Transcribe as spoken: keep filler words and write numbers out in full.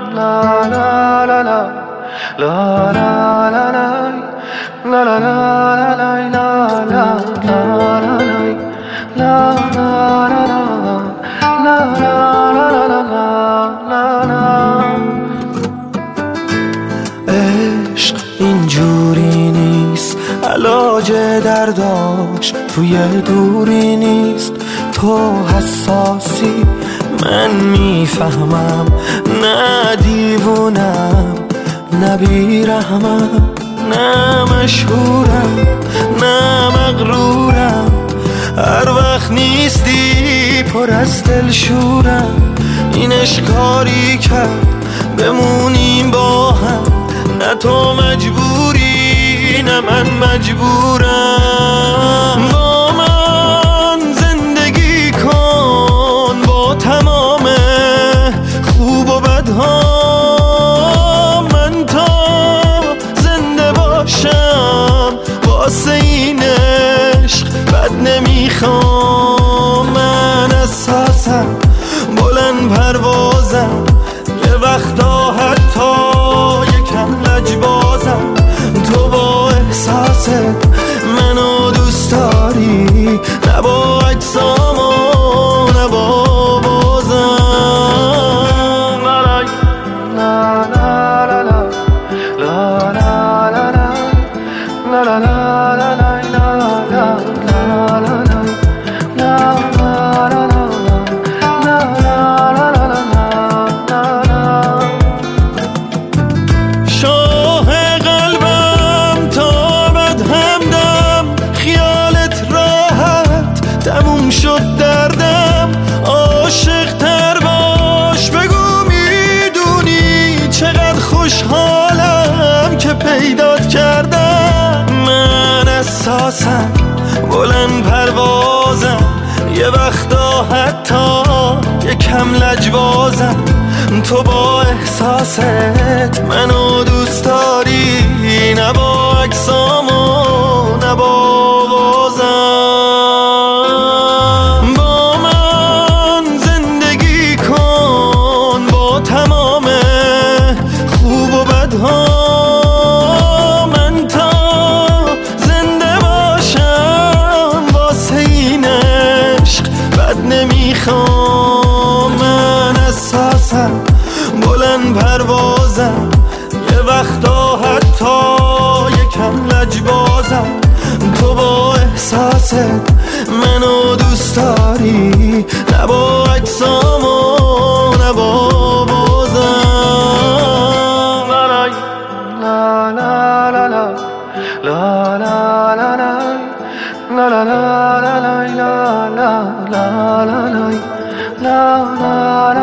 عشق اینجوری نیست، علاج درداش توی دوری نیست. تو حساسی من میفهمم، نه دیوونم نه بیرحمم، نه مشهورم نه مغرورم. هر وقت نیستی پر از دلشورم. این اشکاری کرد بمونیم با هم، نه تو مجبوری نه من مجبورم. با من زندگی کن با تمام خوب و بدها، من تا زنده باشم واسه این عشق بد نمیخوام. من اساسم بلند پروازم، یه وقتا حتی یکم لجبازم. تو با احساست منو دوست داری، نه با اجسام و نه با بازم. لا لا لا لا لا لا لا لا لا لا شد دردم. عاشق تر باش بگو میدونی چقدر خوشحالم که پیدات کردم. من اساسم بلند پروازم، یه وقتا حتی یکم لجبازم. تو با احساست منو دوست داری، نه با اجسام و نه با بازم. من تا زنده باشم واسه این عشق بد نمیخوام. من اساسم بلند پروازم، یه وقتا حتی یکم لجبازم. تو با احساست منو دوست داری، نه با اجسام و نه با بازم. La la la la la la la la la la la la la la la la la la